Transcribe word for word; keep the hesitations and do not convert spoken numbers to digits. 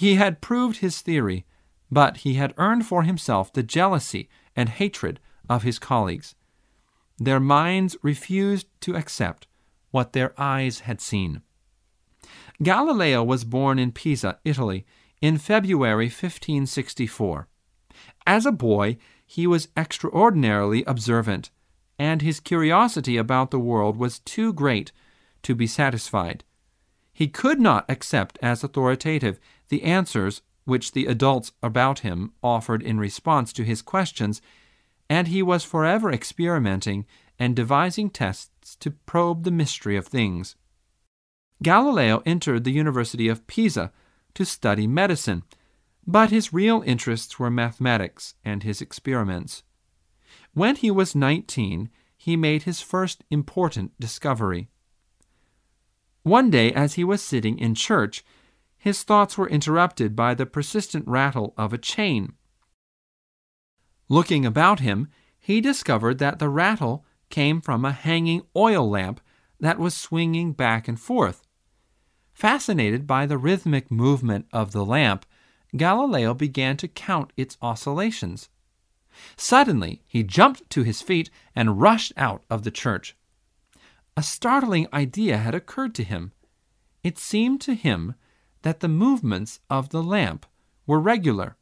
He had proved his theory, but he had earned for himself the jealousy and hatred of his colleagues. Their minds refused to accept what their eyes had seen. Galileo was born in Pisa, Italy, in February fifteen sixty-four. As a boy, he was extraordinarily observant, and his curiosity about the world was too great to be satisfied. He could not accept as authoritative the answers which the adults about him offered in response to his questions, and he was forever experimenting and devising tests to probe the mystery of things. Galileo entered the University of Pisa to study medicine, but his real interests were mathematics and his experiments. When he was nineteen, he made his first important discovery. One day, as he was sitting in church, his thoughts were interrupted by the persistent rattle of a chain. Looking about him, he discovered that the rattle came from a hanging oil lamp that was swinging back and forth. Fascinated by the rhythmic movement of the lamp, Galileo began to count its oscillations. Suddenly, he jumped to his feet and rushed out of the church. A startling idea had occurred to him. It seemed to him that the movements of the lamp were regular.